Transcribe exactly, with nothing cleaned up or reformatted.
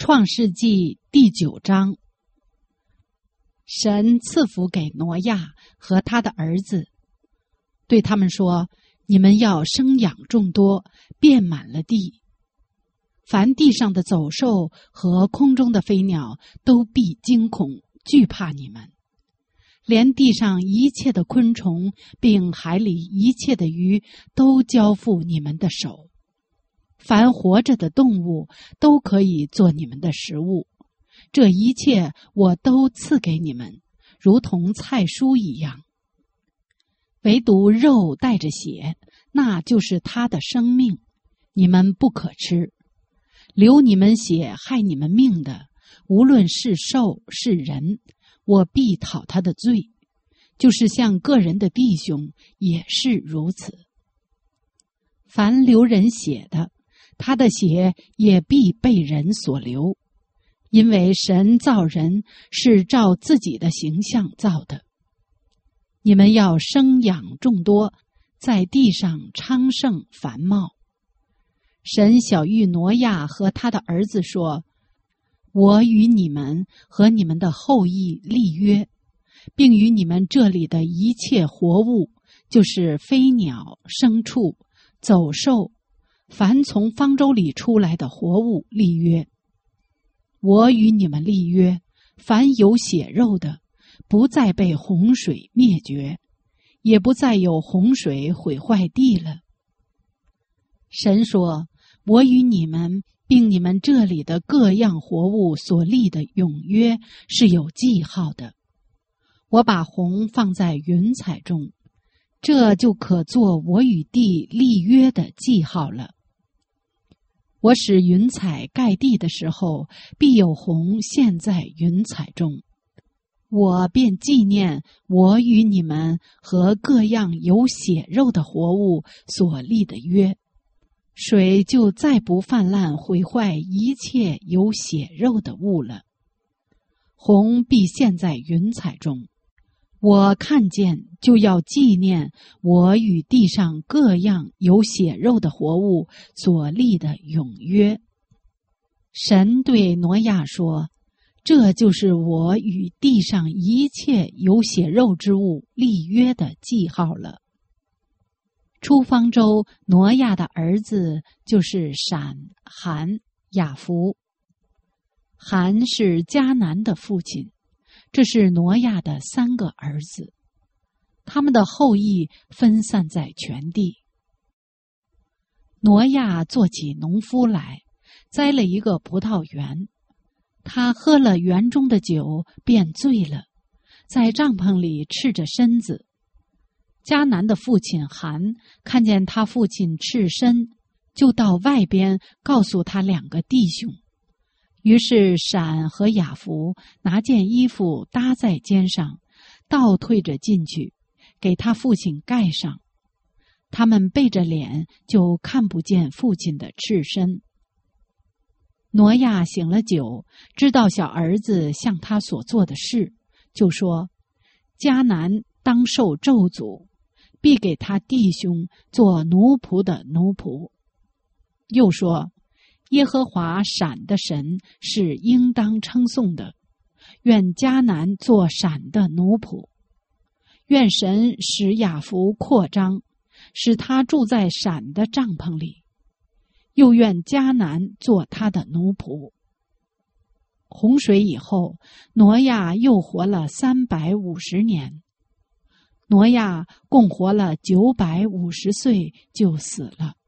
创世纪第九章，神赐福给挪亚和他的儿子，对他们说：你们要生养众多，遍满了地。凡地上的走兽和空中的飞鸟都必惊恐惧怕你们，连地上一切的昆虫并海里一切的鱼都交付你们的手。凡活着的动物都可以做你们的食物，这一切我都赐给你们，如同菜蔬一样。唯独肉带着血，那就是他的生命，你们不可吃。流你们血害你们命的，无论是兽是人，我必讨他的罪，就是像个人的弟兄也是如此。凡流人血的，他的血也必被人所流，因为神造人是照自己的形象造的。你们要生养众多，在地上昌盛繁茂。神晓谕挪亚和他的儿子说：我与你们和你们的后裔立约，并与你们这里的一切活物，就是飞鸟、牲畜、走兽，凡从方舟里出来的活物立约。我与你们立约，凡有血肉的，不再被洪水灭绝，也不再有洪水毁坏地了。神说：我与你们并你们这里的各样活物所立的永约是有记号的。我把虹放在云彩中，这就可做我与地立约的记号了。我使云彩盖地的时候，必有虹现在云彩中，我便纪念我与你们和各样有血肉的活物所立的约，水就再不泛滥毁坏一切有血肉的物了。虹必现在云彩中，我看见就要纪念我与地上各样有血肉的活物所立的永约。神对挪亚说：这就是我与地上一切有血肉之物立约的记号了。出方舟挪亚的儿子就是闪、含、雅弗。含是迦南的父亲，这是挪亚的三个儿子，他们的后裔分散在全地。挪亚做起农夫来，栽了一个葡萄园，他喝了园中的酒，便醉了，在帐篷里赤着身子。迦南的父亲含看见他父亲赤身，就到外边告诉他两个弟兄。于是闪和雅弗拿件衣服搭在肩上，倒退着进去，给他父亲盖上。他们背着脸，就看不见父亲的赤身。挪亚醒了酒，知道小儿子向他所做的事，就说：迦南当受咒诅，必给他弟兄做奴仆的奴仆。又说：耶和华闪的神是应当称颂的，愿迦南做闪的奴仆。愿神使雅弗扩张，使他住在闪的帐篷里，又愿迦南做他的奴仆。洪水以后，挪亚又活了三百五十年。挪亚共活了九百五十岁就死了。